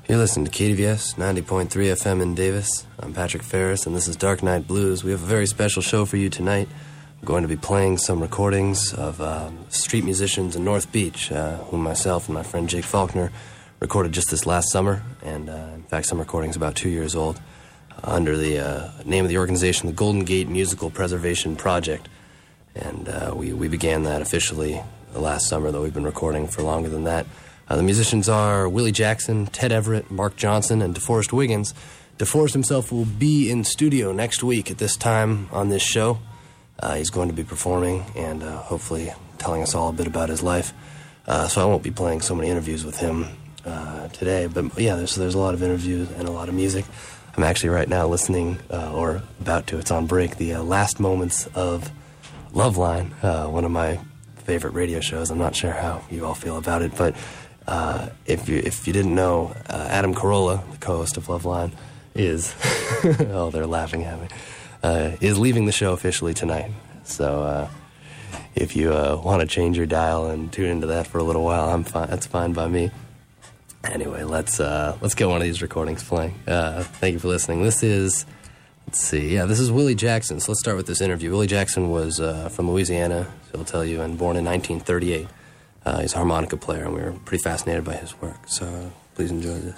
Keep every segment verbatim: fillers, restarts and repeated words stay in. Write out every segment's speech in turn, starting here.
You're listening to K D V S ninety point three F M in Davis. I'm Patrick Ferris, and this is Dark Night Blues. We have a very special show for you tonight. I'm going to be playing some recordings of uh, street musicians in North Beach, uh, whom myself and my friend Jake Faulkner recorded just this last summer. And, uh, in fact, some recordings about two years old, uh, under the uh, name of the organization, the Golden Gate Musical Preservation Project. And uh, we, we began that officially last summer, though we've been recording for longer than that. Uh, the musicians are Willie Jackson, Ted Everett, Mark Johnson, and DeForest Wiggins. DeForest himself will be in studio next week at this time on this show. Uh, he's going to be performing and uh, hopefully telling us all a bit about his life. Uh, so I won't be playing so many interviews with him uh, today. But yeah, there's, there's a lot of interviews and a lot of music. I'm actually right now listening, uh, or about to, it's on break, the uh, last moments of Loveline, uh, one of my favorite radio shows. I'm not sure how you all feel about it, but Uh, if you if you didn't know, uh, Adam Carolla, the co-host of Loveline, is oh they're laughing at me uh, is leaving the show officially tonight. So uh, if you uh, want to change your dial and tune into that for a little while, I'm fine. That's fine by me. Anyway, let's uh, let's get one of these recordings playing. Uh, thank you for listening. This is let's see, yeah, this is Willie Jackson. So let's start with this interview. Willie Jackson was uh, from Louisiana, he'll tell you, and born in nineteen thirty-eight. Uh, he's a harmonica player, and we were pretty fascinated by his work, so uh, please enjoy this.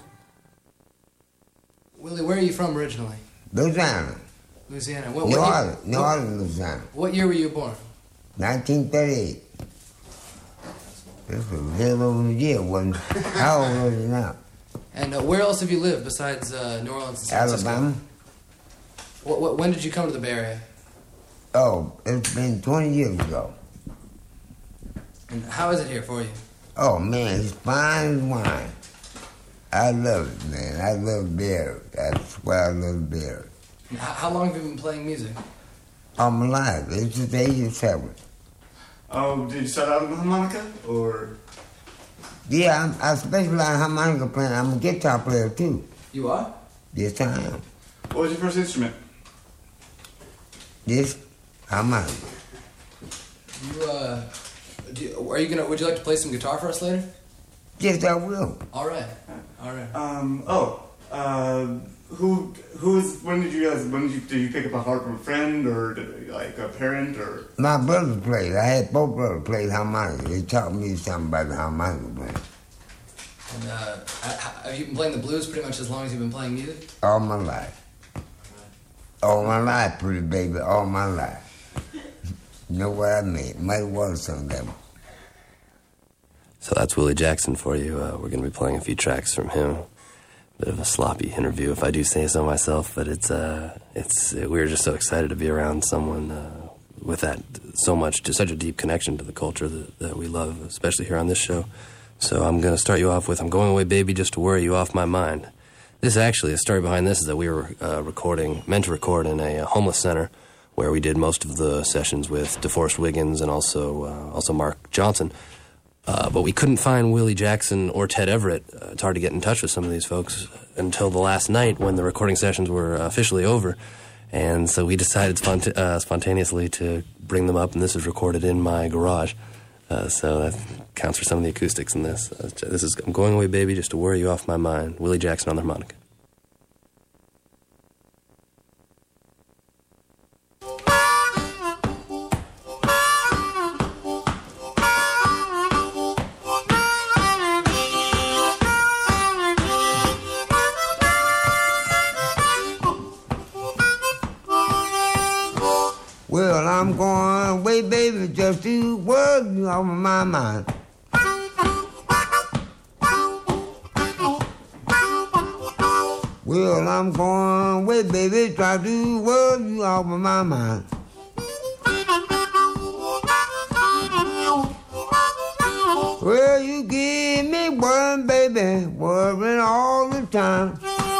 Willie, where are you from originally? Louisiana. Louisiana. What, New what Orleans, year, New what, Orleans, Louisiana. What year were you born? nineteen thirty-eight. This was a little over a year, wasn't it? How old was you now? And uh, where else have you lived besides uh, New Orleans and San Francisco? Alabama. What, what, when did you come to the Bay Area? Oh, it's been twenty years ago. And how is it here for you? Oh, man, it's fine as wine. I love it, man. I love beer. That's why I love beer. And how, how long have you been playing music? All my life. It's just age of seven. Oh, did you start out on the harmonica, or? Yeah, I'm, I specialize in harmonica playing. I'm a guitar player, too. You are? Yes, I am. What was your first instrument? This harmonica. You, uh... Do you, are you gonna? Would you like to play some guitar for us later? Yes, I will. All right, all right. Um. Oh. Uh. Who? Who is? When did you realize? When did you? Did you pick up a harp from a friend, or did, like a parent, or? My brother played. I had both brothers played harmonica. They taught me something about the harmonica playing. And uh, have you been playing the blues pretty much as long as you've been playing music? All my life. All my life, pretty baby. All my life. You know what I mean? Might want some of them. So that's Willie Jackson for you. Uh, we're going to be playing a few tracks from him. Bit of a sloppy interview, if I do say so myself, but it's uh, it's we were just so excited to be around someone uh, with that so much, just such a deep connection to the culture that, that we love, especially here on this show. So I'm going to start you off with "I'm Going Away, Baby, Just to Worry You Off My Mind." This actually, the story behind this is that we were uh, recording, meant to record in a, a homeless center, where we did most of the sessions with DeForest Wiggins and also uh, also Mark Johnson. Uh, but we couldn't find Willie Jackson or Ted Everett. Uh, it's hard to get in touch with some of these folks until the last night when the recording sessions were officially over. And so we decided spont- uh, spontaneously to bring them up, and this is recorded in my garage. Uh, so that counts for some of the acoustics in this. Uh, this is "I'm Going Away, Baby, Just to Worry You Off My Mind." Willie Jackson on the harmonica. Well, I'm going away, baby, just to worry you off my mind. Well, I'm going away, baby, try to worry you off my mind. Well, you give me worrying, baby, worrying all the time.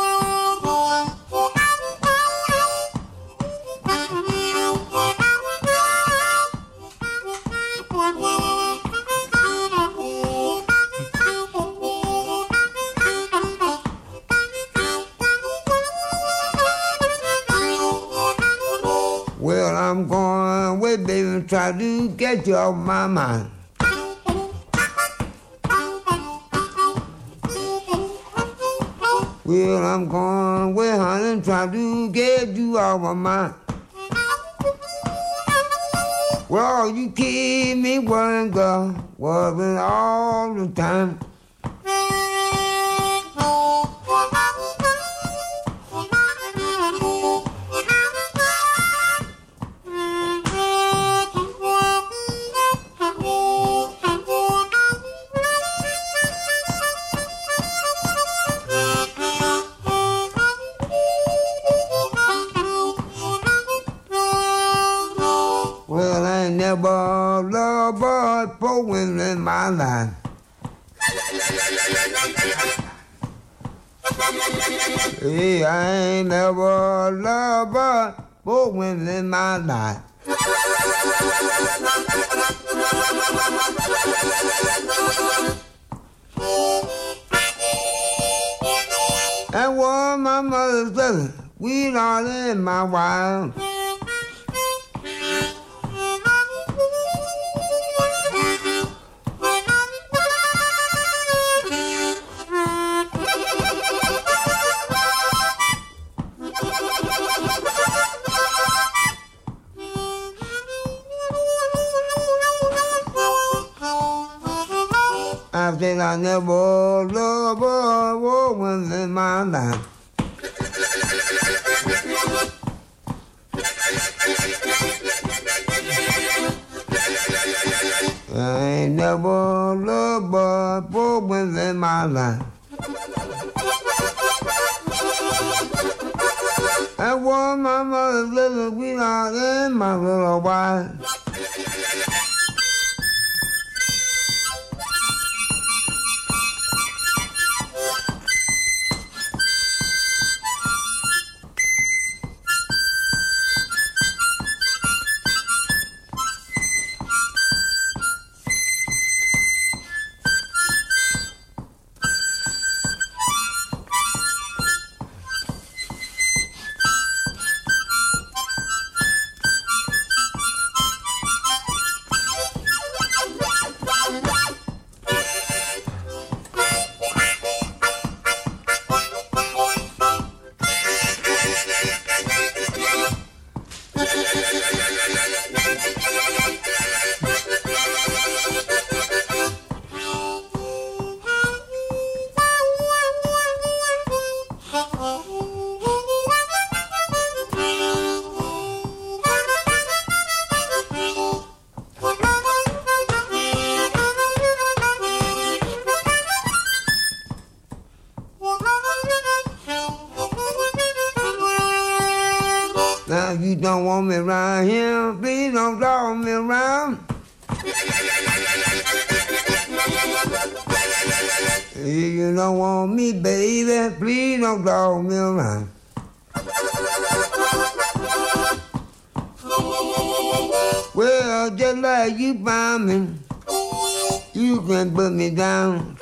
Well, I'm going away, baby, and try to get you off my mind. Well, I'm going way hunting, trying to get you off my mind. Well, you keep me worrying, girl, worrying all the time. Well, I ain't never loved but four women in my life. Hey, I ain't never loved but four women in my life. And what my mother said, we not in my wild. I said I never loved a woman in my life. I ain't never loved a woman in my life. And what my mother little we are in my little wife. Now you don't want me around here, please don't draw me around. If you don't want me, baby, please don't draw me around. Well, just like you found me, you can put me down.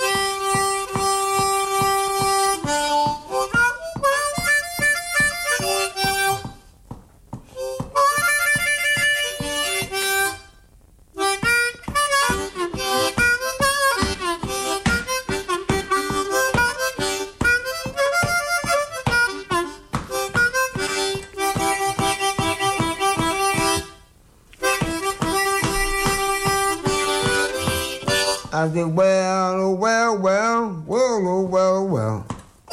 I said, well, oh, well, well, well, oh, well, well.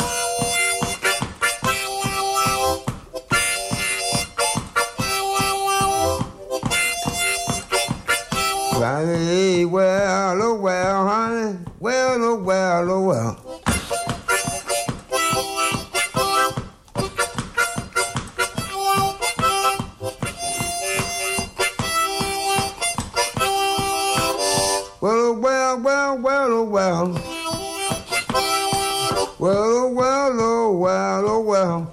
I said, hey, well, oh, well, honey, well, oh, well, oh, well. Well, well, well, well, oh, well. Well, well, oh, well, oh, well.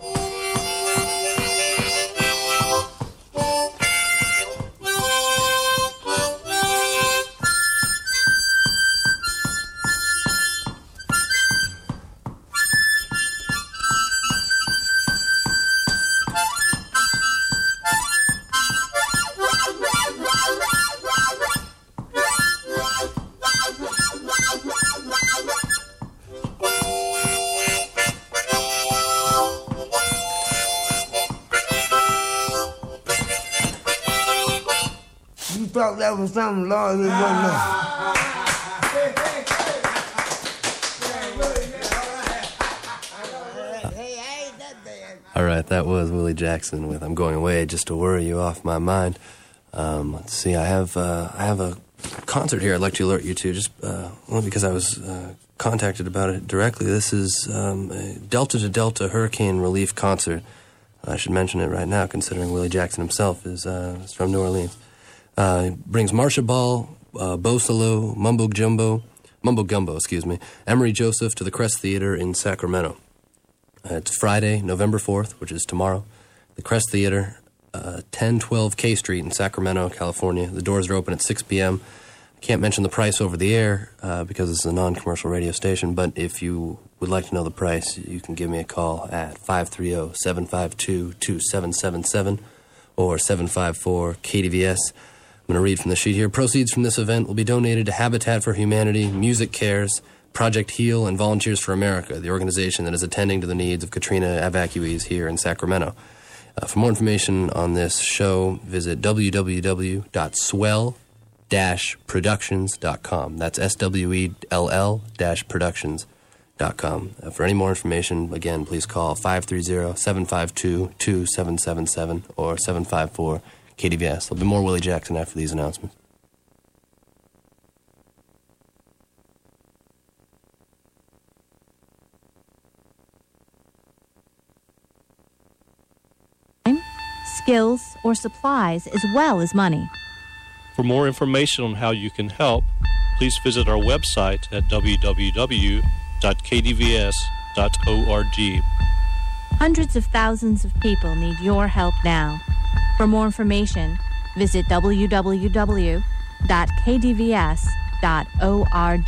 thought that was something, Lord, it wasn't nothing. All right, that was Willie Jackson with "I'm Going Away Just to Worry You Off My Mind." Um, let's see, I have uh, I have a concert here I'd like to alert you to, just uh, only because I was uh, contacted about it directly. This is um, a Delta to Delta Hurricane Relief Concert. I should mention it right now, considering Willie Jackson himself is, uh, is from New Orleans. Uh, he brings Marsha Ball, uh, Bo Solo, Mumbo Jumbo, Mumbo Gumbo, excuse me, Emery Joseph to the Crest Theater in Sacramento. Uh, it's Friday, November fourth, which is tomorrow. The Crest Theater, uh, ten twelve K Street in Sacramento, California. The doors are open at six p.m. I can't mention the price over the air uh, because it's a non-commercial radio station, but if you would like to know the price, you can give me a call at five three zero, seven five two, two seven seven seven or seven five four K D V S. I'm going to read from the sheet here. Proceeds from this event will be donated to Habitat for Humanity, Music Cares, Project HEAL, and Volunteers for America, the organization that is attending to the needs of Katrina evacuees here in Sacramento. Uh, for more information on this show, visit w w w dot swell dash productions dot com. That's S W E L L dash productions dot com. Uh, for any more information, again, please call five three zero, seven five two, two seven seven seven or seven five four K D V S. There'll be more Willie Jackson after these announcements. Skills, or supplies, as well as money. For more information on how you can help, please visit our website at w w w dot k d v s dot org. Hundreds of thousands of people need your help now. For more information, visit w w w dot k d v s dot org.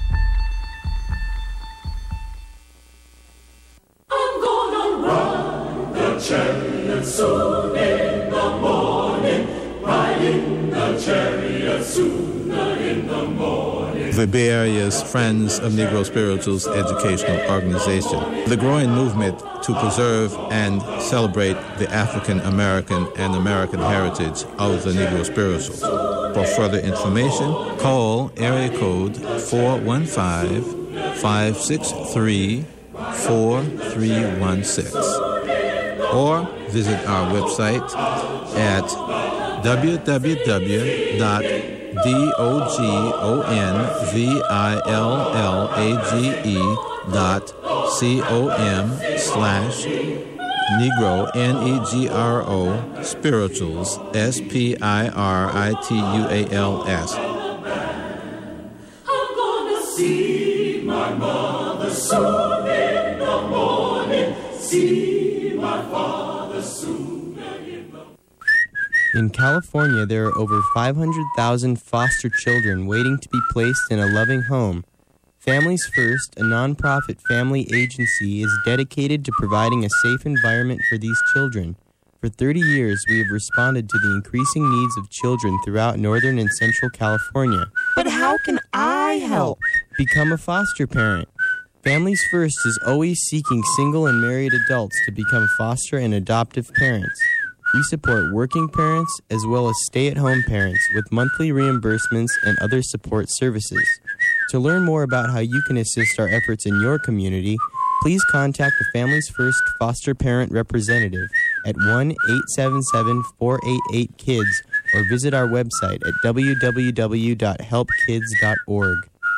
I'm gonna run the chariot soon in the morning, riding the chariot sooner in the morning. The Bay Area's Friends of Negro Spirituals educational organization. The growing movement to preserve and celebrate the African American and American heritage of the Negro Spirituals. For further information, call area code four one five, five six three, four three one six or visit our website at w w w dot dogonvilage dot com slash Negro, N E G R O, Spirituals, S P I R I T U A L S. I'm gonna see my mother soon in the morning, see my father soon in the In California, there are over five hundred thousand foster children waiting to be placed in a loving home. Families First, a nonprofit family agency, is dedicated to providing a safe environment for these children. For thirty years, we have responded to the increasing needs of children throughout Northern and Central California. But how can I help? Become a foster parent. Families First is always seeking single and married adults to become foster and adoptive parents. We support working parents as well as stay-at-home parents with monthly reimbursements and other support services. To learn more about how you can assist our efforts in your community, please contact the Families First Foster Parent Representative at one eight seven seven, four eight eight, KIDS or visit our website at w w w dot help kids dot org.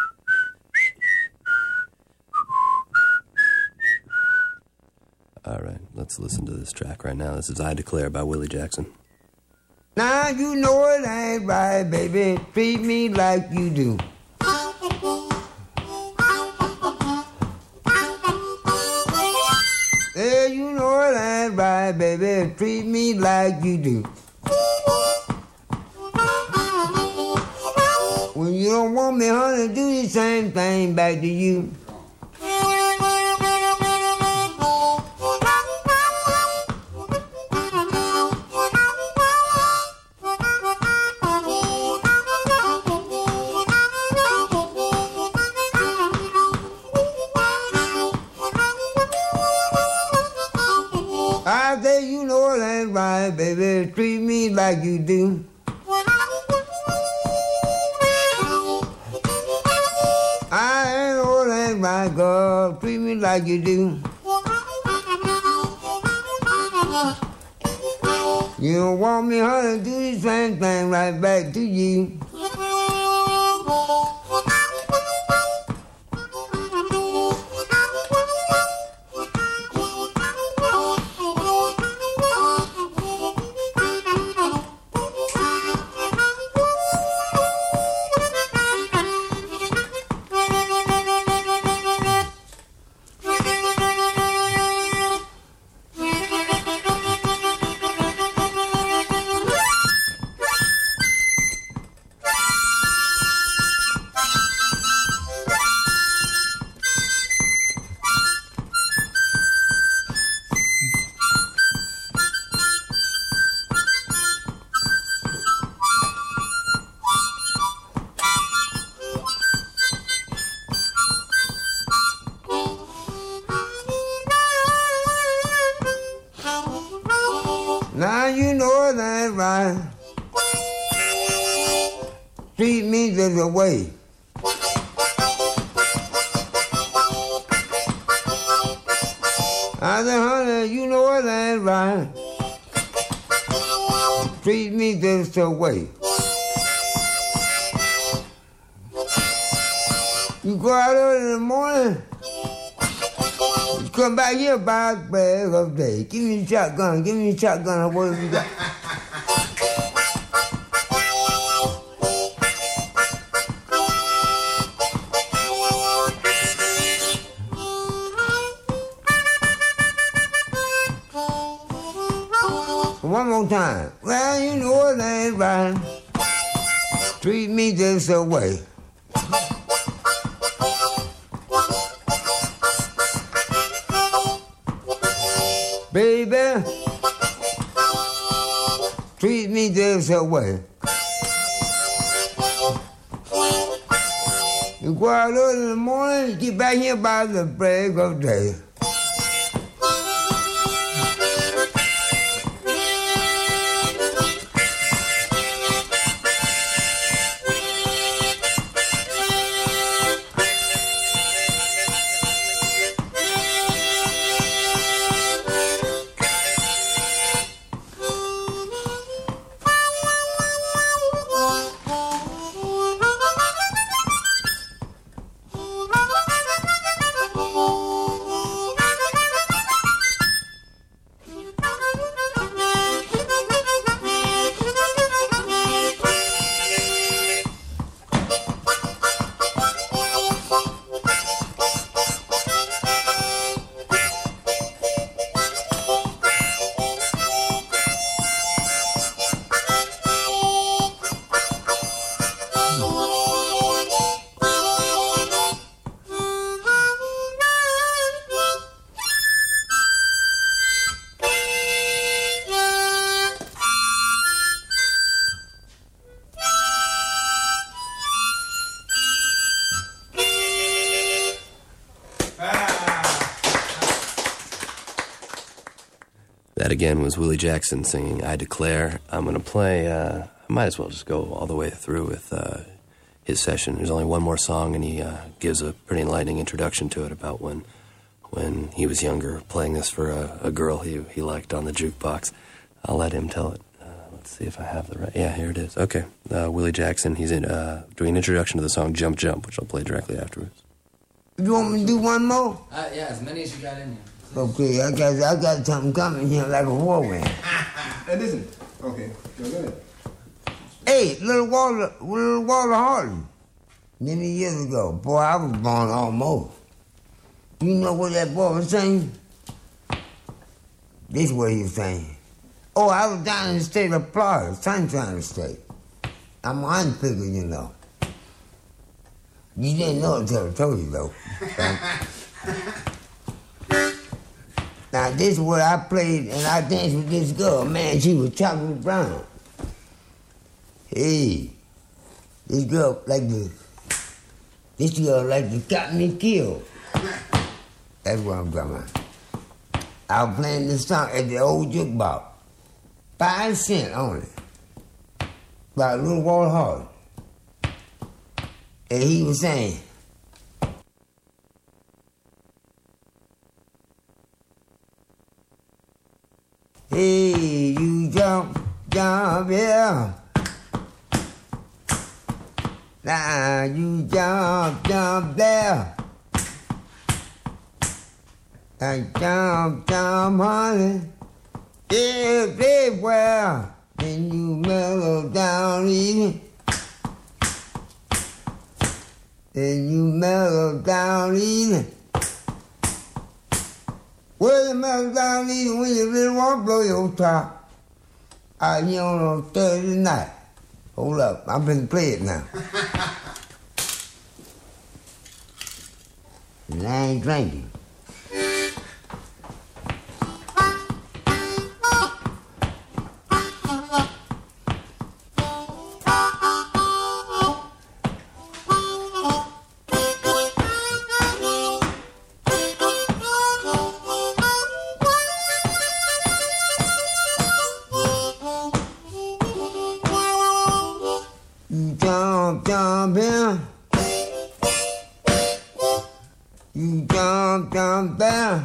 All right, let's listen to this track right now. This is I Declare by Willie Jackson. Now you know it ain't right, baby. Treat me like you do. Yeah, you know it ain't right, baby. Treat me like you do. When you don't want me, honey, do the same thing back to you. I say you know it ain't right, baby. Treat me like you do. girl, treat me like you do. You don't want me, honey, do the same thing right back to you. Now you know that right. Treat me this way. I said, honey, you know that right. Treat me this way. You go out early in the morning. Come back here about bag of day. Give me a shotgun, give me a shotgun, what have you got? One more time. Well, you know it ain't right. Treat me this way. Baby, treat me this way. You go out early in the morning, get back here by the break of day. That again was Willie Jackson singing I Declare. I'm going to play, uh, I might as well just go all the way through with uh, his session. There's only one more song, and he uh, gives a pretty enlightening introduction to it about when when he was younger, playing this for a, a girl he, he liked on the jukebox. I'll let him tell it. Uh, let's see if I have the right... Yeah, here it is. Okay. Uh, Willie Jackson, he's in, uh, doing an introduction to the song Jump Jump, which I'll play directly afterwards. You want me to do one more? Uh, yeah, as many as you got in here. Okay, I got I got something coming here like a whirlwind. It isn't. Okay, go ahead. Hey, little Walter, little Walter Harden. Many years ago, boy, I was born almost. You know what that boy was saying? This is what he was saying. Oh, I was down in the state of Florida, Sunshine State. I'm an unfigure, you know. You didn't know it until I told you, though. Now, this is what I played, and I danced with this girl. Man, she was chocolate brown. Hey, this girl like the, this girl like the got me killed. That's what I'm talking about. I was playing this song at the old jukebox. Five cents only. By a little Walter Harden. And he was saying, Hey, you jump, jump, yeah. Now you jump, jump there. And jump, jump, honey. Everywhere. Then you mellow down easy. Then you mellow down easy. Well, you mellow down easy when you really want to blow your top. Out here on a Thursday night. Hold up, I'm finna play it now. And I ain't drinking. Jump, jump here. You jump, jump there.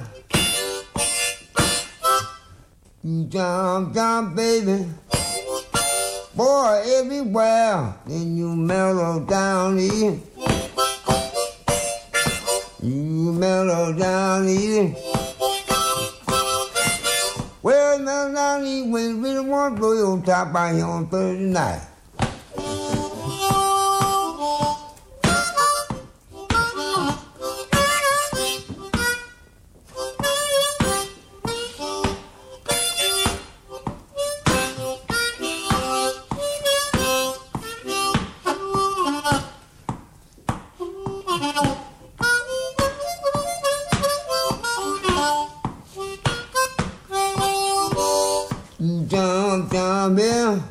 You jump, jump, baby. Boy, everywhere. Then you mellow down here. You mellow down here. Well, mellow down here when you really want to blow your top out here on Thursday night. You jump, jump here.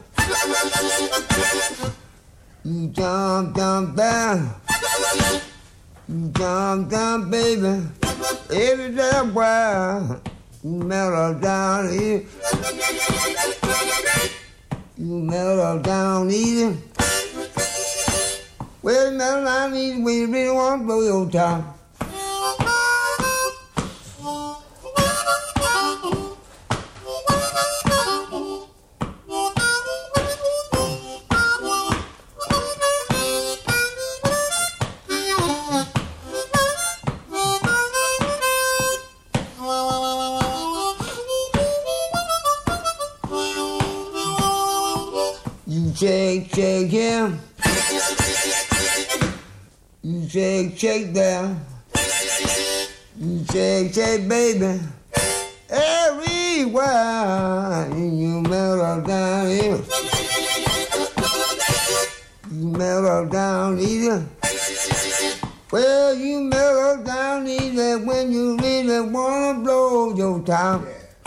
You jump, jump there. You jump, jump, baby. Everywhere. You mellow down here. You mellow down easy. Well, mellow down easy when you really want to blow your top. You shake, shake here. You shake, shake there. You shake, shake, baby. Everywhere. You mellow down here. You mellow down easy. Well, you mellow down easy when you really want to blow your top.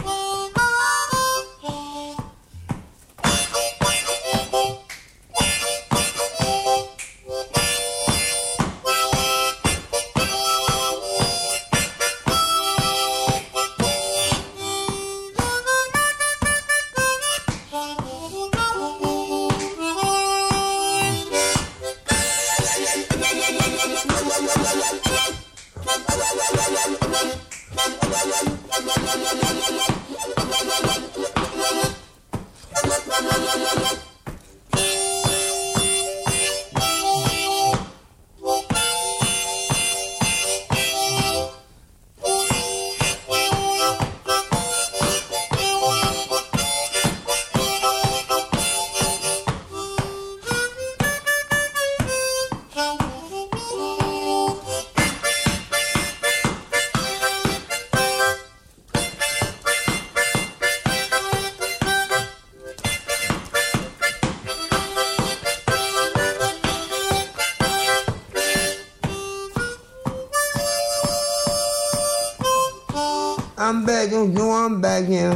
I'm back, don't know I'm back here.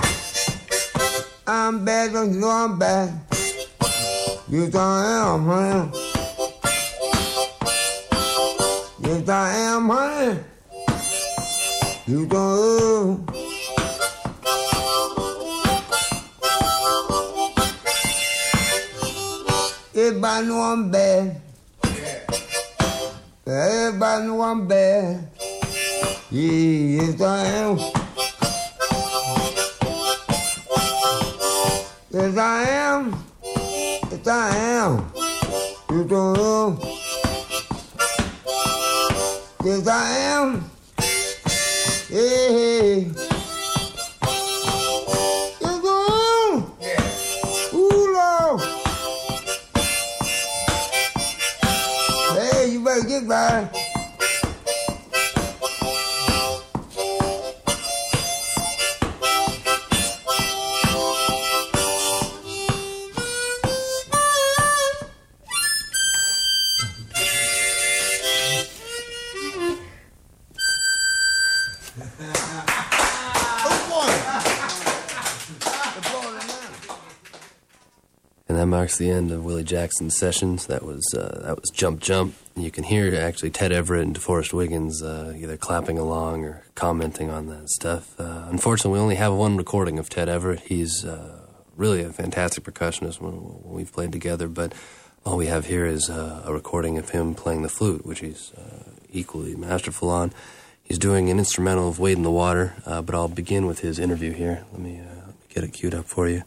I'm back, don't know I'm back. Yes, I am, honey. Yes, I am, honey. You don't. Everybody know I'm bad. Everybody know I'm bad. Yes, I am. Yes, I am. Yes, I am. You don't know. Yes, I am. Hey, hey. Yes, I am. Yeah. Ooh, Lord. Hey, you better get by. And that marks the end of Willie Jackson's sessions. That was uh, that was Jump Jump. You can hear actually Ted Everett and DeForest Wiggins uh, either clapping along or commenting on that stuff. Uh, unfortunately, we only have one recording of Ted Everett. He's uh, really a fantastic percussionist when, when we've played together, but all we have here is uh, a recording of him playing the flute, which he's uh, equally masterful on. He's doing an instrumental of Wade in the Water, uh, but I'll begin with his interview here. Let me, uh, let me get it queued up for you.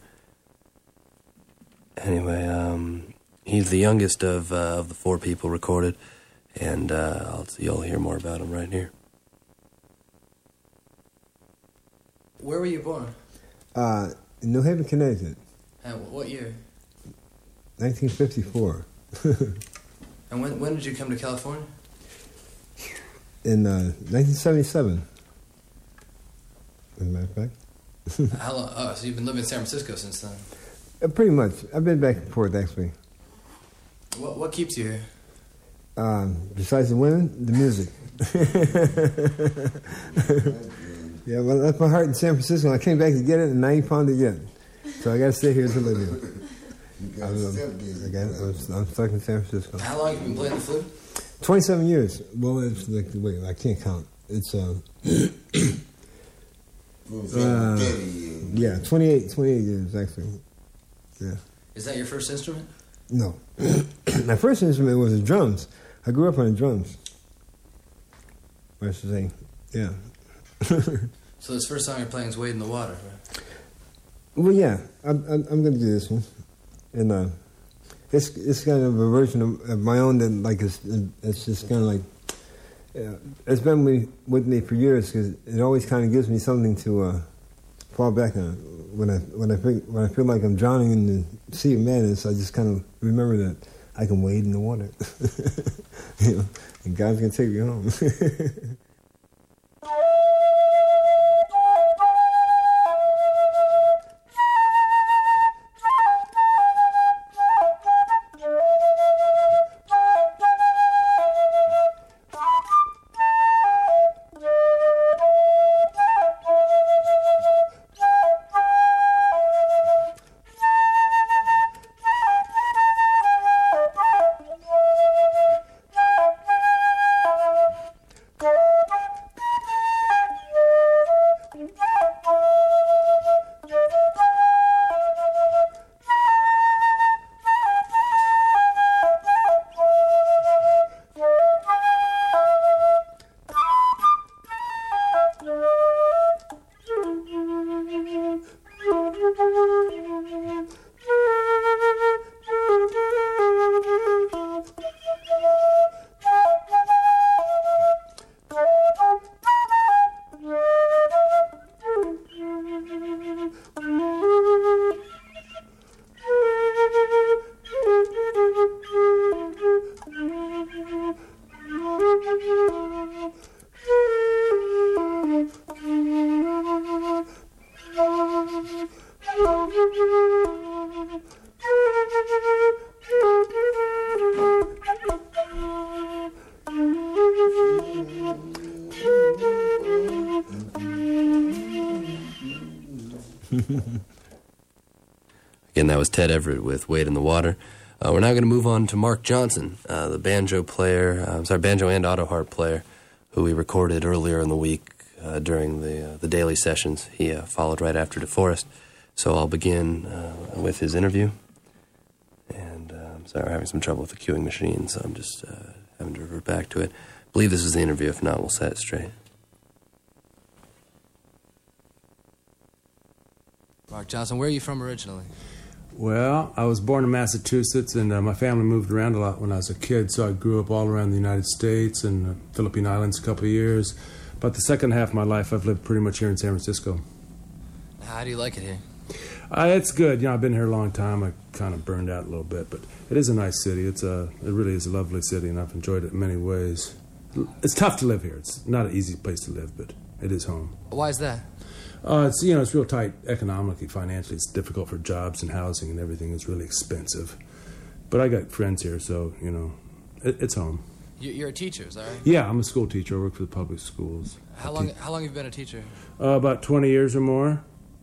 Anyway, um, he's the youngest of uh, of the four people recorded, and uh, I'll, you'll hear more about him right here. Where were you born? Uh, in New Haven, Connecticut. And what year? nineteen fifty-four. And when when did you come to California? In uh, nineteen seventy-seven. As a matter of fact. How long? Oh, so you've been living in San Francisco since then? Uh, pretty much. I've been back and forth, actually. What what keeps you here? Um, besides the women, the music. Yeah, well, that's my heart in San Francisco. I came back to get it, and now you found it again. So I got to stay here to live here. I'm, I'm, again, I'm, I'm stuck in San Francisco. How long have you been playing the flute? twenty-seven years. Well, it's like, wait, I can't count. It's, uh, uh yeah, twenty-eight, twenty-eight years, actually. Yeah. Is that your first instrument? No. My first instrument was the drums. I grew up on the drums. I should say, yeah. So this first song you're playing is Wade in the Water, right? Well, yeah. I'm, I'm, I'm going to do this one. And uh, it's it's kind of a version of, of my own that, like, it's, it's just kind of like, uh, it's been with, with me for years because it always kind of gives me something to uh, fall back on. When I when I feel, when I feel like I'm drowning in the sea of madness, I just kind of remember that I can wade in the water, you know, and God's gonna take me home. Again, that was Ted Everett with Wade in the Water. Uh, we're now going to move on to Mark Johnson, uh, the banjo player, uh, sorry, banjo and auto harp player, who we recorded earlier in the week uh, during the uh, the daily sessions. He uh, followed right after DeForest. So I'll begin uh, with his interview. And uh, I'm sorry, we're having some trouble with the queuing machine, so I'm just uh, having to revert back to it. I believe this is the interview. If not, we'll set it straight. Mark Johnson, where are you from originally? Well, I was born in Massachusetts, and uh, my family moved around a lot when I was a kid, so I grew up all around the United States and the Philippine Islands a couple of years. But the second half of my life, I've lived pretty much here in San Francisco. How do you like it here? Uh, it's good. You know, I've been here a long time. I kind of burned out a little bit, but it is a nice city. It's a, it really is a lovely city, and I've enjoyed it in many ways. It's tough to live here. It's not an easy place to live, but it is home. Why is that? Uh, it's, you know, it's real tight economically, financially. It's difficult for jobs and housing and everything. It's really expensive. But I got friends here, so, you know, it, it's home. You- You're a teacher, is that right? Yeah, I'm a school teacher. I work for the public schools. How long? How long have you been a teacher? Uh, about twenty years or more.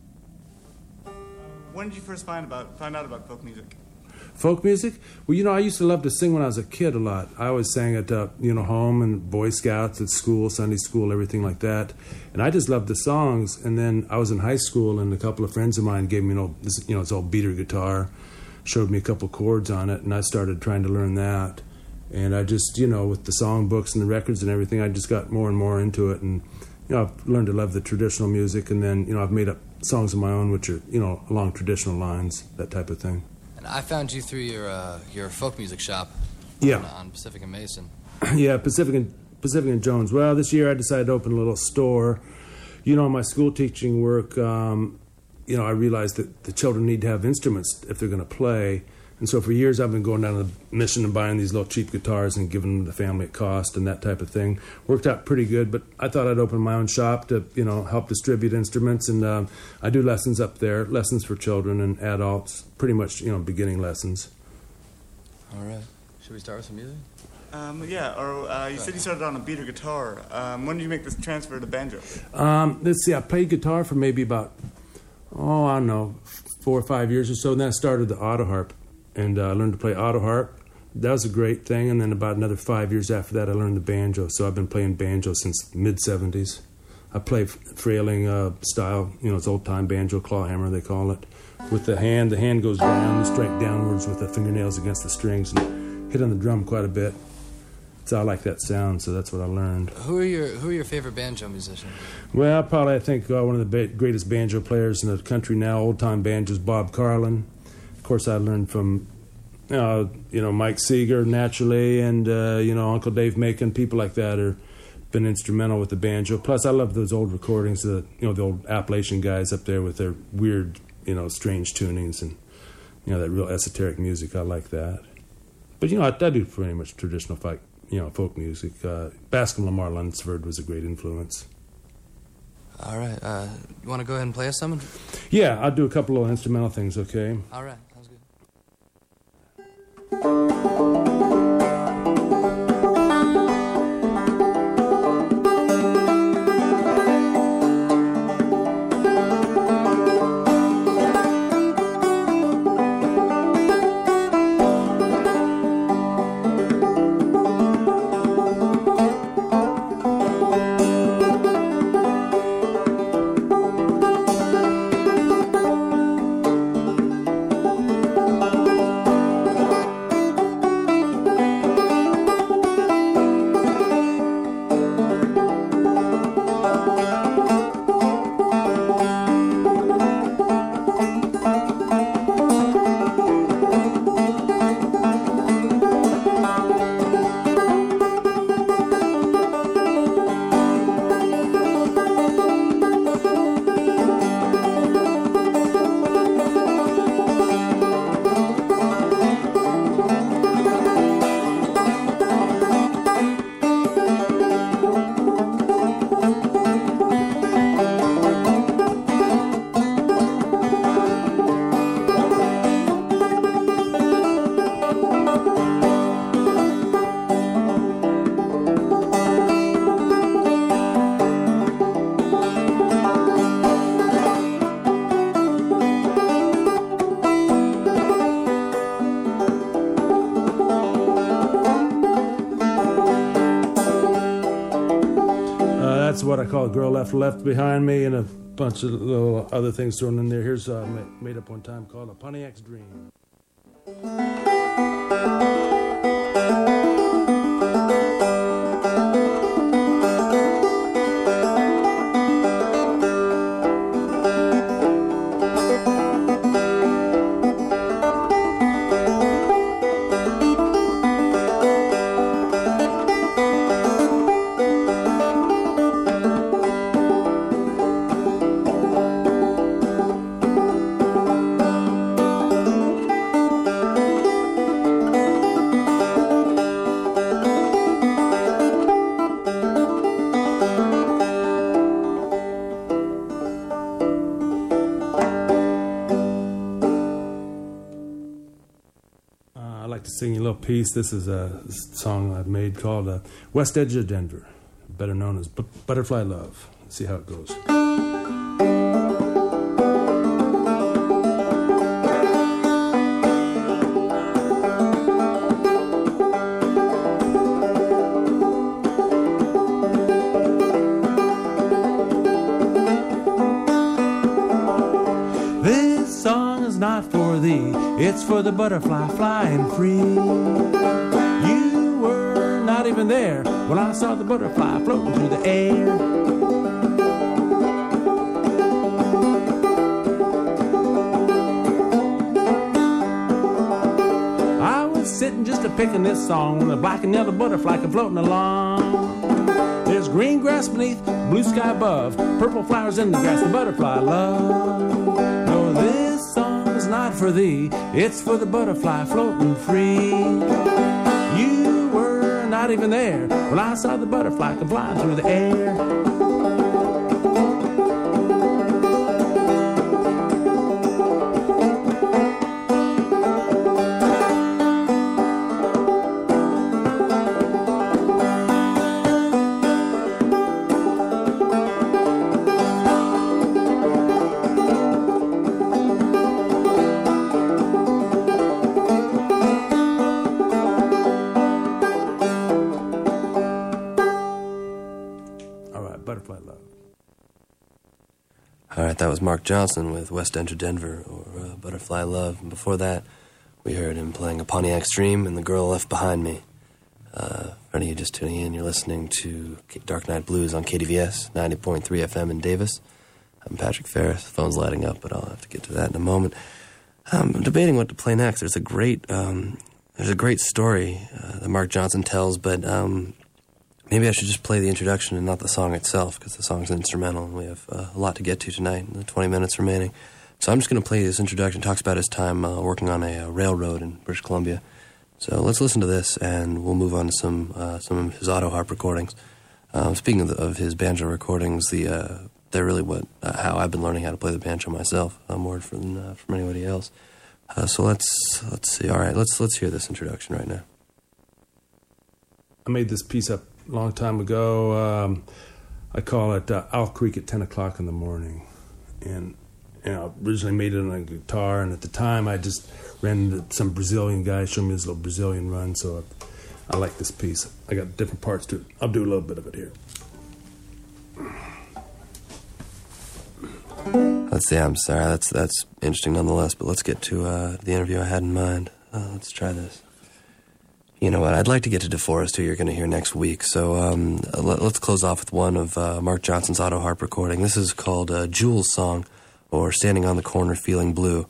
When did you first find about find out about folk music? Folk music? Well, you know, I used to love to sing when I was a kid a lot. I always sang at, uh, you know, home and Boy Scouts at school, Sunday school, everything like that. And I just loved the songs. And then I was in high school, and a couple of friends of mine gave me, you know, this, you know, this old beater guitar, showed me a couple chords on it, and I started trying to learn that. And I just, you know, with the song books and the records and everything, I just got more and more into it. And, you know, I've learned to love the traditional music, and then, you know, I've made up songs of my own, which are, you know, along traditional lines, that type of thing. And I found you through your uh, your folk music shop. Yeah. On, on Pacific and Mason. Yeah, Pacific and, Pacific and Jones. Well, this year I decided to open a little store. You know, my school teaching work, um, you know, I realized that the children need to have instruments if they're going to play. And so for years I've been going down to the Mission and buying these little cheap guitars and giving them to the family at cost and that type of thing. Worked out pretty good, but I thought I'd open my own shop to, you know, help distribute instruments. And um, I do lessons up there, lessons for children and adults, pretty much, you know, beginning lessons. All right. Should we start with some music? Um, yeah, or uh, you said you started on a beater guitar. Um, when did you make this transfer to banjo? Um, let's see, I played guitar for maybe about, oh, I don't know, four or five years or so. And then I started the auto harp. And uh, I learned to play auto harp. That was a great thing. And then about another five years after that, I learned the banjo. So I've been playing banjo since the mid seventies. I play frailing uh, style, you know, it's old-time banjo, claw hammer, they call it. With the hand, the hand goes down, you strike downwards with the fingernails against the strings and hit on the drum quite a bit. So I like that sound, so that's what I learned. Who are your Who are your favorite banjo musicians? Well, probably I think uh, one of the ba- greatest banjo players in the country now, old-time banjos, Bob Carlin. Of course, I learned from, uh, you know, Mike Seeger, naturally, and, uh, you know, Uncle Dave Macon, people like that are been instrumental with the banjo. Plus, I love those old recordings, the, you know, the old Appalachian guys up there with their weird, you know, strange tunings and, you know, that real esoteric music. I like that. But, you know, I, I do pretty much traditional, folk, you know, folk music. Uh, Bascom Lamar Lunsford was a great influence. All right. Uh, you want to go ahead and play us something? Yeah, I'll do a couple of instrumental things, okay? All right. Sounds good. What I call Girl Left Left Behind Me, and a bunch of little other things thrown in there. Here's uh, made up one time called A Pontiac's Dream. to sing you a little piece. This is a song I've made called uh, West Edge of Denver, better known as B- Butterfly Love. Let's see how it goes. This song is not for thee, it's for the butterfly flying free. You were not even there when I saw the butterfly floating through the air. I was sitting just a picking this song when the black and yellow butterfly came floating along. There's green grass beneath, blue sky above, purple flowers in the grass, the butterfly love. No, this song is not for thee, it's for the butterfly floating free. You were not even there when I saw the butterfly come flying through the air. That was Mark Johnson with West End of Denver, or uh, Butterfly Love. And before that, we heard him playing a Pontiac Stream and The Girl Left Behind Me. Uh, for any of you just tuning in, you're listening to Dark Night Blues on K D V S, ninety point three F M in Davis. I'm Patrick Ferris. The phone's lighting up, but I'll have to get to that in a moment. Um, I'm debating what to play next. There's a great, um, there's a great story uh, that Mark Johnson tells, but um, maybe I should just play the introduction and not the song itself, because the song's instrumental, and we have uh, a lot to get to tonight in the twenty minutes remaining. So I'm just going to play this introduction. It talks about his time uh, working on a, a railroad in British Columbia. So let's listen to this, and we'll move on to some uh, some of his auto harp recordings. Um, speaking of, the, of his banjo recordings, the uh, they're really what uh, how I've been learning how to play the banjo myself, uh, more from uh, from anybody else. Uh, so let's let's see. All right, let's let's hear this introduction right now. I made this piece up a long time ago. Um, I call it uh, Owl Creek at ten o'clock in the morning. And you know, originally made it on a guitar, and at the time I just ran into some Brazilian guy, showed me his little Brazilian run, so I, I like this piece. I got different parts to it. I'll do a little bit of it here. Let's see, I'm sorry, that's that's interesting nonetheless, but let's get to uh, the interview I had in mind. Uh, let's try this. You know what, I'd like to get to DeForest, who you're going to hear next week, so um, let, let's close off with one of uh, Mark Johnson's auto harp recording. This is called uh, Jules' Song, or Standing on the Corner Feeling Blue.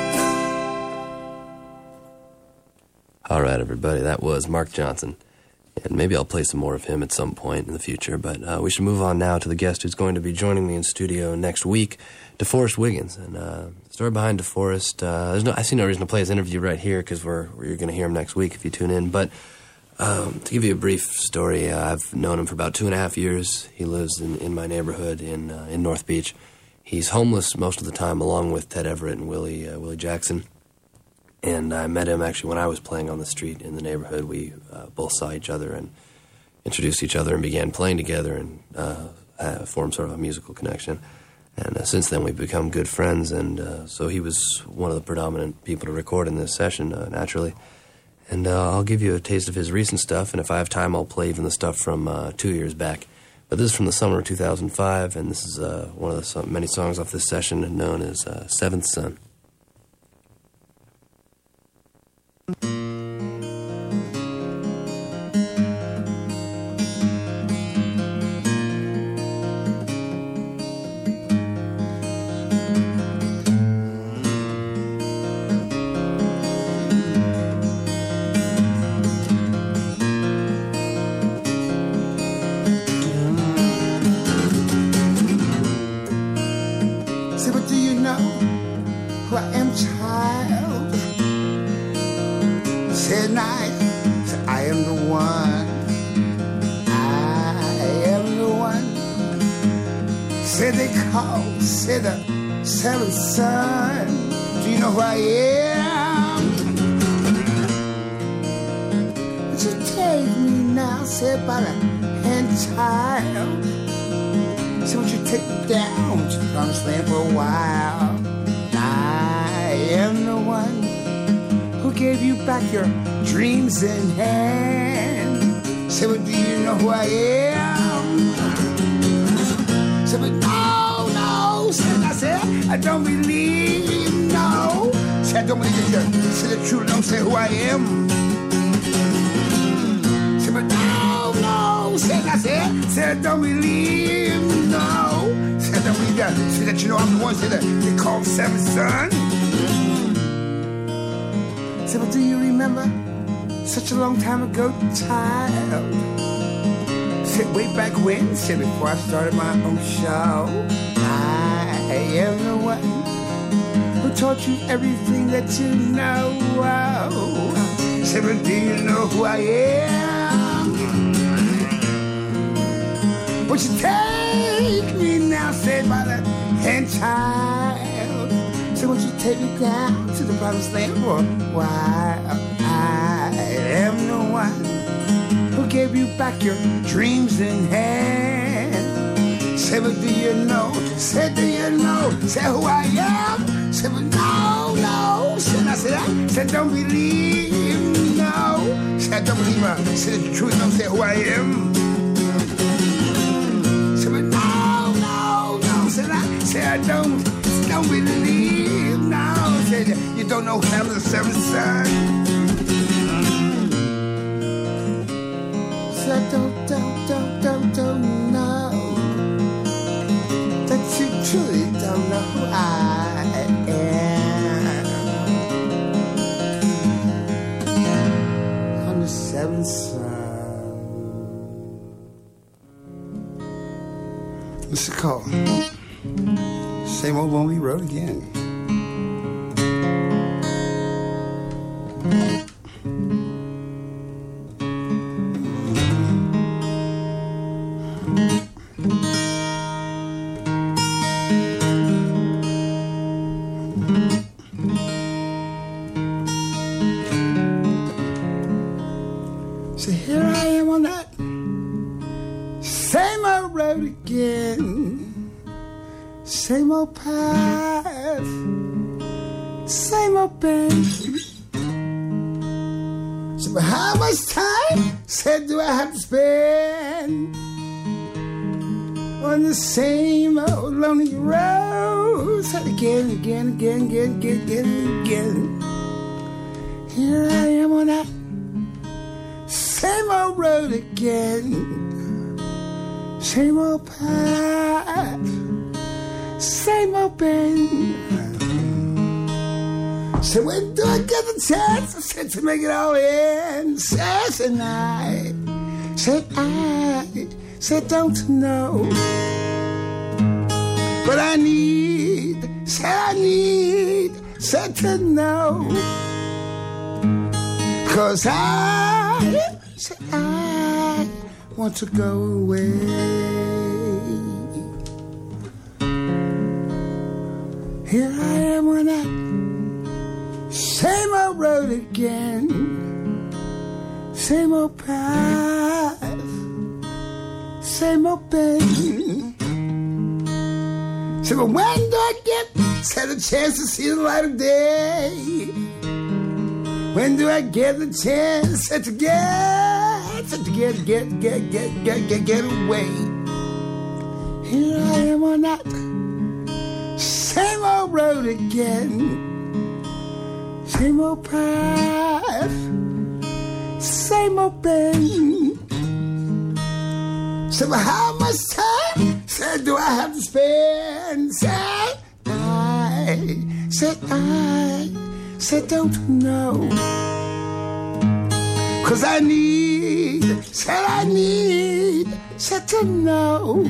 Everybody, that was Mark Johnson And maybe I'll play some more of him at some point in the future. But uh, we should move on now to the guest who's going to be joining me in studio next week, DeForest Wiggins. And uh, the story behind DeForest, uh, there's no, I see no reason to play his interview right here because we're, you're going to hear him next week if you tune in. But um, to give you a brief story, uh, I've known him for about two and a half years. He lives in, in my neighborhood in uh, in North Beach. He's homeless most of the time, along with Ted Everett and Willie uh, Willie Jackson. And I met him actually when I was playing on the street in the neighborhood. We uh, both saw each other and introduced each other and began playing together and uh, uh, formed sort of a musical connection. And uh, since then we've become good friends, and uh, so he was one of the predominant people to record in this session, uh, naturally. And uh, I'll give you a taste of his recent stuff, and if I have time I'll play even the stuff from uh, two years back. But this is from the summer of two thousand five, and this is uh, one of the so- many songs off this session known as uh, Seventh Son. Seventh son, do you know who I am? Would you take me now, said by the hand child? So would you take me down to the promised land for a while? I am the one who gave you back your dreams in hand. Say, but do you know who I am? Say, but no, no, said I said, I don't believe, no. Say, I don't believe that you say the truth, don't say who I am. Say, but no, no, said I said, say, I don't believe, no. Say, I don't believe that, say that you know I'm the one, say that they call him Seventh Son. Say, but do you remember such a long time ago, child? Say, way back when, say, before I started my own show, I am the one who taught you everything that you know. Say, but do you know who I am? Would you take me now, say, by the hand, child? Say, won't you take me down to the promised land for a while? I am the one who gave you back your dreams in hand. Say, but do you know? Say, do you know? Say who I am? Say, but no, no. Say, I said, I said, don't believe, no. Say, I don't believe her. Say the truth, don't say who I am. Say, but no, no, no. Say, I say, I don't, don't believe, no. Say, you don't know who I'm the seventh son. Say, I don't, don't, don't, don't, don't know. You truly don't know who I am. I'm the seventh son. This is called Same Old Lonely Road Again. Same old path, same old pain. So how much time, said, do I have to spend on the same old lonely road? Said again, again, again, again, again, again, again. Here I am on that same old road again. Same old path, same old pain. So when do I get the chance? I said to make it all end. Says tonight, said I, said don't know. But I need, said I need, said to know. Cause I, said I want to go away. Here I am on that same old road again, same old path, same old bend. So but when do I get said a chance to see the light of day? When do I get the chance to get, to get, get, get, get, get, get, get away? Here I am on that same old road again, same old path, same old bend. So how much time said do I have to spend? Said I, said I, said don't know. Cause I need, said I need, said to know.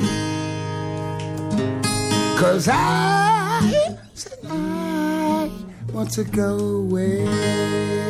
Cause I, said I want to go away.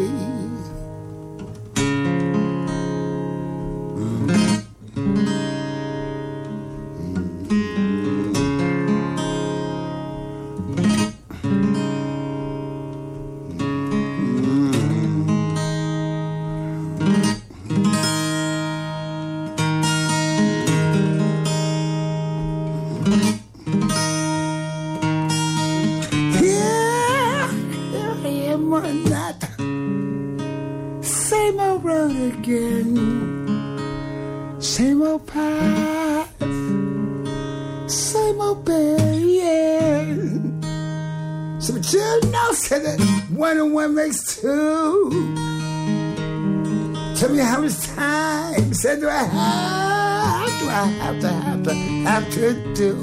Same old path, same old bed. So but you know, said that one and one makes two. Tell me how much time, said do I have, do I have to, have to, have to do?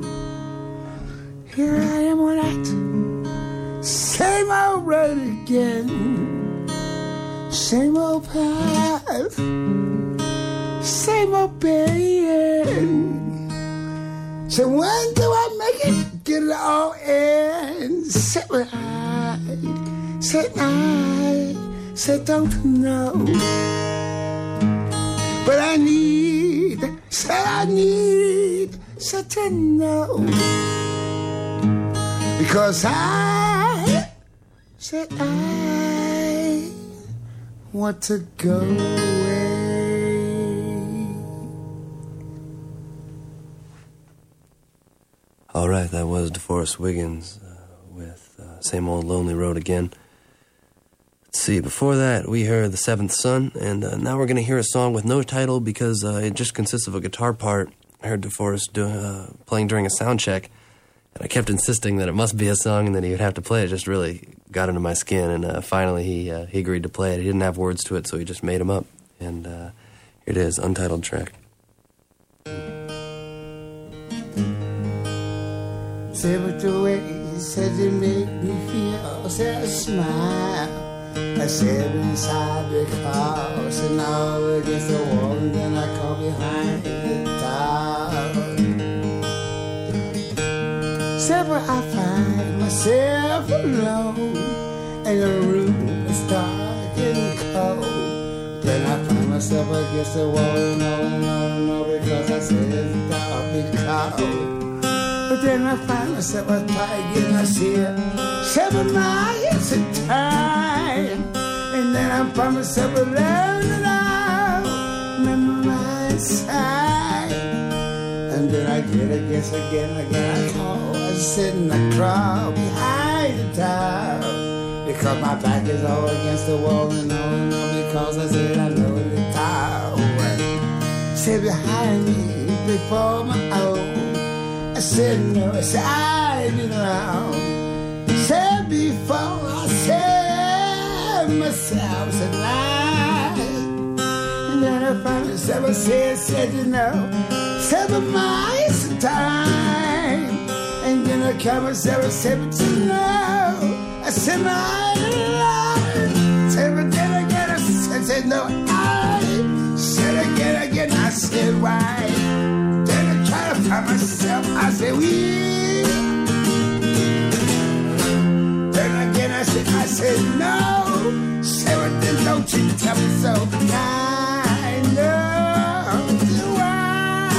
Here I am on that same old road again, same old path, same old bed. So when do I make it? Get it all in. Said I, said I, said don't know. But I need, said I need, said to know. Because I, said I want to go away. All right, that was DeForest Wiggins uh, with uh, Same Old Lonely Road Again. Let's see, before that we heard The Seventh Son, and uh, now we're going to hear a song with no title because uh, it just consists of a guitar part. I heard DeForest do, uh, playing during a sound check, and I kept insisting that it must be a song and that he would have to play it. It just really got into my skin, and uh, finally he uh, he agreed to play it. He didn't have words to it, so he just made them up, and uh, here it is, untitled track. Say what the way you said you make me feel, said a smile. I said inside because and now against the wall, and then I call behind the door. Said where I find myself alone, and the room is dark and cold. Then I find myself against the wall, and all and all and all because I said it's dark and cold. But then I find myself a tiger and I see her seven miles in time. And then I find myself alone and I remember my side. And then I get a guess again, again I call. I sit and I crawl behind the tower. Because my back is all against the wall and all and all because I said I know the tower. Sit behind me before my own. I said no, I said I've been around. Said before I said myself, I said lie. And then I found myself, I said, said you know, seven miles of time. And then I count myself, I said, but you know, I said my life. Said but then again, I said, said no, I said again. why. Then I try to find myself, I say, we. Then again I said, I said, no. Say, well, then don't you tell me so. I know why.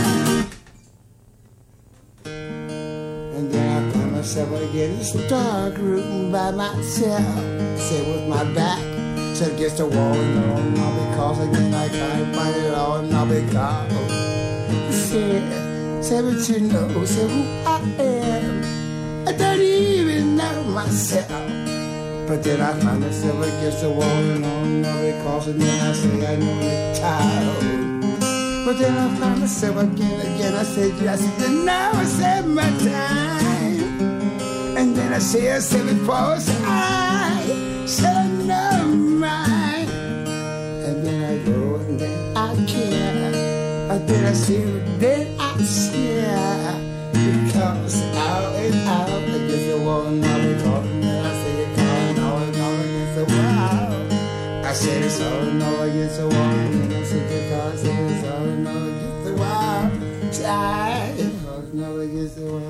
And then I find myself again in this dark room by myself. Say, with my back. Said against the wall, no, not because again I can't find it all, not because. Said, said, but you know, said who I am. I don't even know myself. But then I find myself against the wall, no, not because, and then I say I know the child. But then I find myself again, again, I said, yes, I said, now I said my time. And then I say, I said before, I said, I said, no, mine. And then I go and then I care. And then I see, then I share. Because out and out against the wall, now we call. And then I say, it all, all and all against the wall. I said, it's all and all against the wall. And then I said, because it's all and all against the wall. Time, all and all against the wall.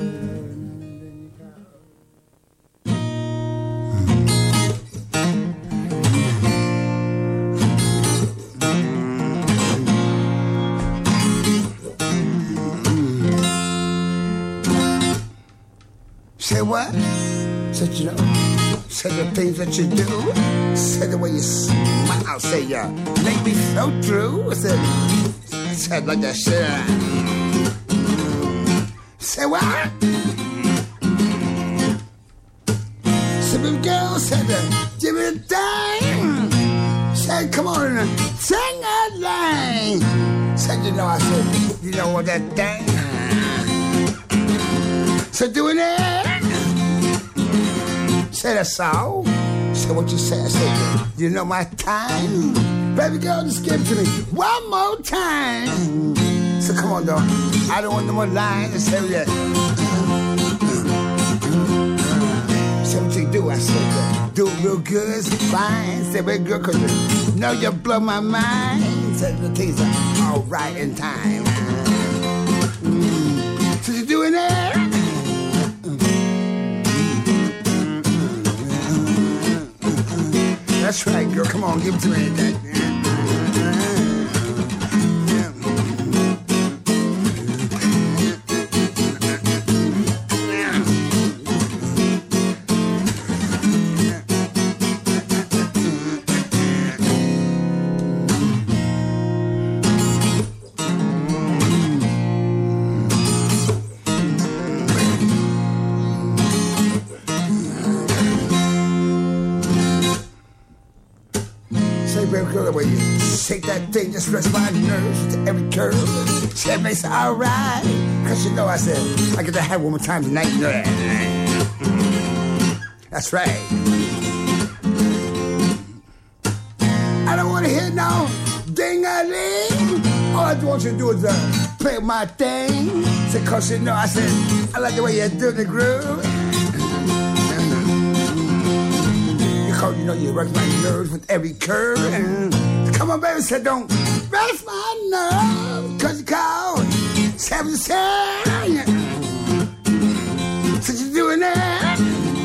Say what? Said you know, said the things that you do, said the way you smile, say you make me so true. I said, said like that shit. Say what? Said the girl said, give me a dime. Said come on and sing that line. Said you know, I said, you know what that thing? Said doing it. Say that's all. Say what you say. I said, you know my time. Baby girl, just give it to me one more time. So come on, dog. I don't want no more lines. Say that. Say what you do. I said, do it real good. It's fine. Say, baby girl, cause you know you blow my mind. Say the things are all right in time. So you doing it? That's right, girl. Come on, give it to me. Shake that thing, just rest my nerves to every curve. Shit makes it alright. Cause you know I said, I get to have one more time tonight. That's right. I don't want to hear no ding-a-ling. All I want you to do is uh, play my thing. So cause you know I said, I like the way you do the groove. Because you know you work my nerves with every curve. Come on, baby, said don't rest my nerves, cause you called seven seven. Since you're doing that,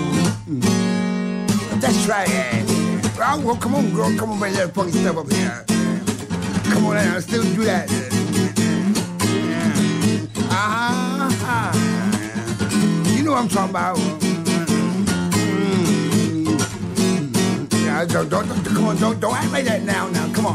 that's right. Well, well, come on, girl, come on, bring that funky stuff up here. Come on, let's still do that. Uh-huh. You know what I'm talking about. Don't, don't, don't, come on, don't, don't act like that now, now, come on.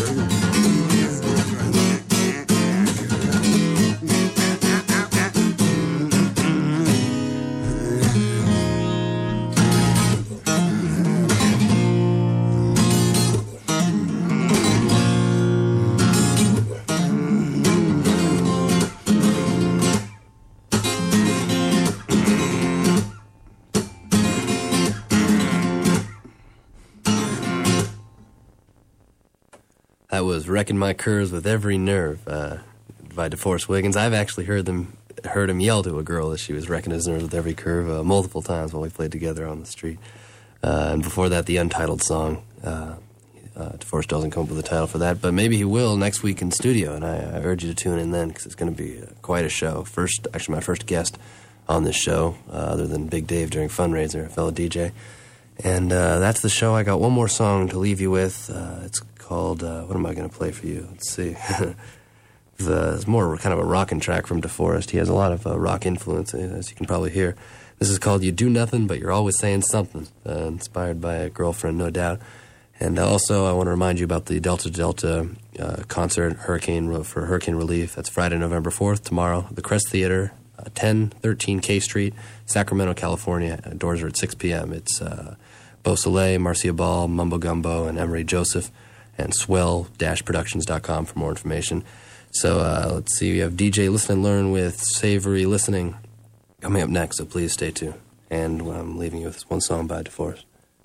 That was Wrecking My Curves with Every Nerve uh, by DeForest Wiggins. I've actually heard them heard him yell to a girl as she was wrecking his nerves with every curve uh, multiple times while we played together on the street. Uh, and before that, the Untitled song. Uh, Uh, DeForest doesn't come up with a title for that, but maybe he will next week in studio, and I, I urge you to tune in then because it's going to be uh, quite a show. First, actually, my first guest on this show, uh, other than Big Dave during Fundraiser, a fellow D J. And uh, that's the show. I got one more song to leave you with. Uh, it's called, uh, what am I going to play for you? Let's see. the, it's more kind of a rockin' track from DeForest. He has a lot of uh, rock influence, as you can probably hear. This is called You Do Nothing, But You're Always Saying Something, uh, inspired by a girlfriend, no doubt. And also, I want to remind you about the Delta Delta uh, concert, Hurricane for Hurricane Relief. That's Friday, November fourth, tomorrow, the Crest Theater, uh, ten thirteen K Street, Sacramento, California. Uh, doors are at six p.m. It's uh, Beau Soleil, Marcia Ball, Mumbo Gumbo, and Emery Joseph, and swell dash productions dot com for more information. So uh, let's see, we have D J Listen and Learn with Savory Listening coming up next, so please stay tuned. And I'm leaving you with this one song by DeForest.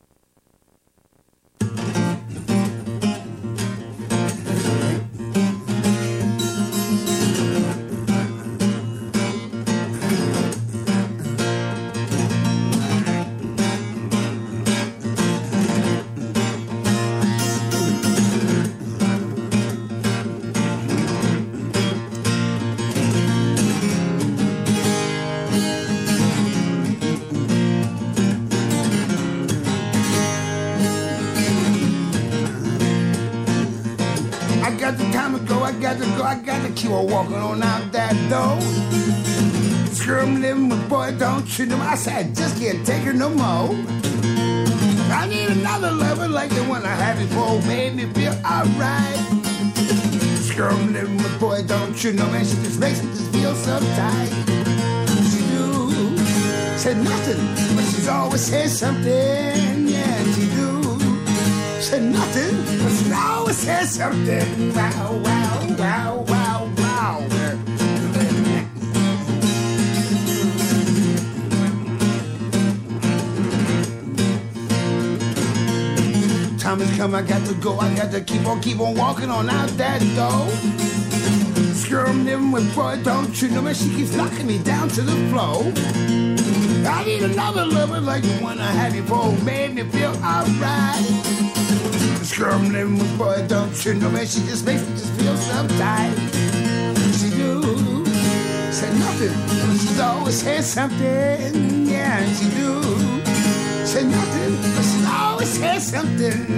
Keep on walking on out that door. This girl I'm living with, boy, don't you know? I said, I just can't take her no more. I need another lover like the one I had before, made me feel alright. This girl I'm living with, boy, don't you know? Man, she just makes me just feel so tight. She do, said nothing, but she's always said something. Yeah, she do, said nothing, but she always said something. Wow, wow, wow, wow. Time has come, I got to go, I got to keep on, keep on walking on out that door. This girl I'm living with, boy, don't you know, man, she keeps knocking me down to the floor. I need another lover like the one I had before, made me feel alright. This girl I'm living with, boy, don't you know, man, she just makes me just feel so tight. She do, say nothing, but she's always said something. Yeah, she do, say nothing, but she always says something.